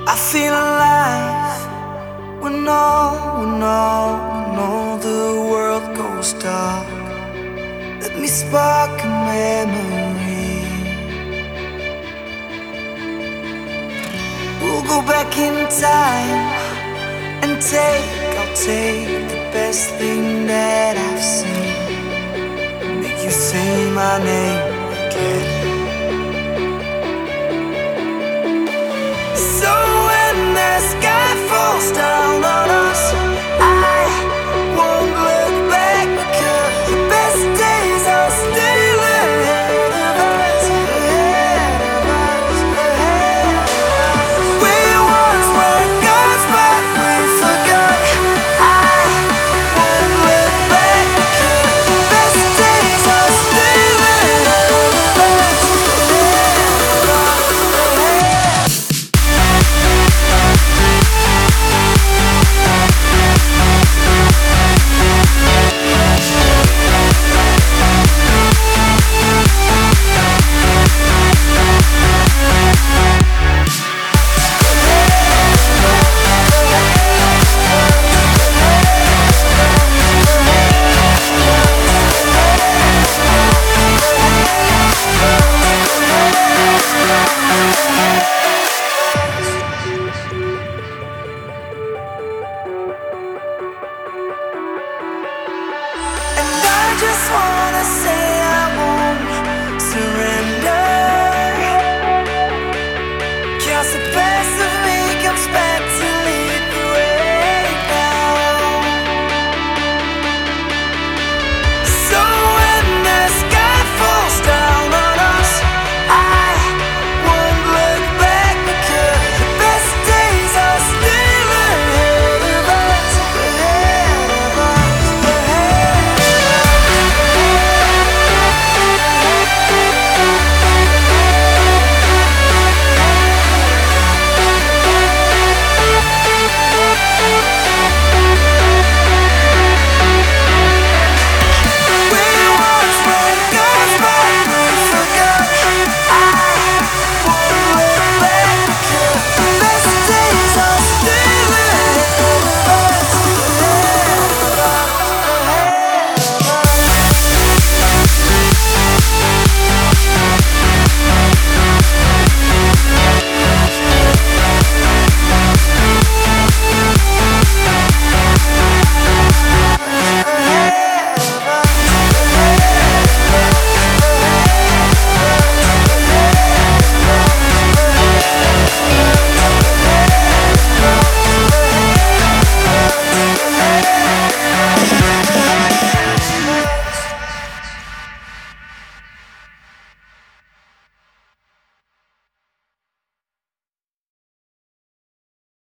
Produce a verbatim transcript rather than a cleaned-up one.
I feel alive when all, when all, when all the world goes dark. Let me spark a memory. We'll go back in time and take, I'll take the best thing that I've seen, make you say my name again.